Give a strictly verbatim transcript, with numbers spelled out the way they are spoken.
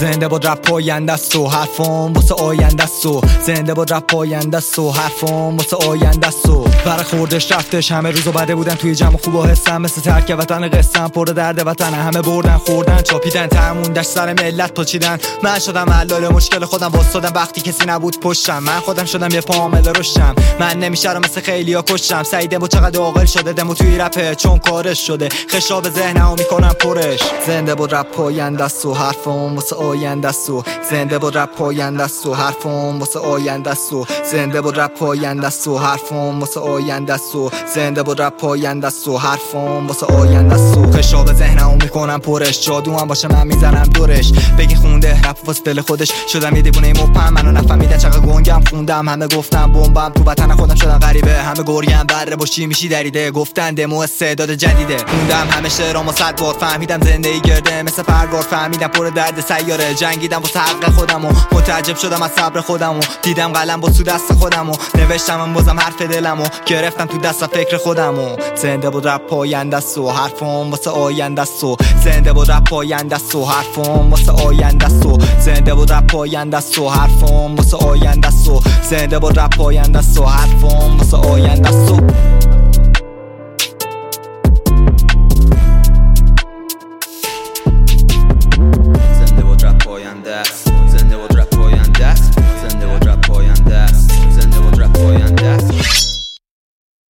زنده بود رپ پاینده است و حرفم واسه آینده است و زنده بود رپ پاینده است و حرفم واسه آینده است و برخوردش رفتش همه روزو بده بودن توی جمع خوب و حسم مثل ترک وطن قصم پر درد وطن همه بردن خوردن چاپیدن تموندش سر ملت پاچیدن من شدم حلال مشکل خودم واسادم وقتی کسی نبود پشتم من خودم شدم یه پامل روشم من نمیشه رو مثل خیلیا کشتم سعیدم و چقدر عاقل شده دمو توی رپه چون کارش شده خشاب ذهنمو میکنم پرش زنده بود رپ پاینده است و حرفم واسه آینده است و زنده بود رپ پاینده است و حرفم واسه آینده است و زنده بود رپ پاینده است و حرفم واسه آینده است و زنده بود رپ پاینده است و حرفم واسه آینده است و خشاب ذهنمو میکنم پرش جادو هم باشه من میزنم دورش بگی خونده رپ واسه دل خودش شدم یه دیوونه مپم منو نفهمیدن چقدر گنگم خوندم همه گفتم بمبم تو وطن خودم شدم غریبه همه گرگم بره باشی میشی دریده گفتن دمو استعداد جدیده خوندم همه شعرامو صد بار فهمیدم زندگی گرده مثل پرگار فهمیدم پر درد سیاره جنگیدم واسه حق خودم و متعجب شدم از صبر خودم و دیدم قلم با تو دست خودم و نوشتم بازم حرف دلم و گرفتم تو دست فکر خودم و زنده بود رپ پاینده است و حرفم واسه آینده است و زنده بود رپ پاینده است و حرفم واسه آینده است و زنده بود رپ پاینده است و حرفم واسه آینده است و زنده بود رپ پاینده است و حرفم واسه آینده است.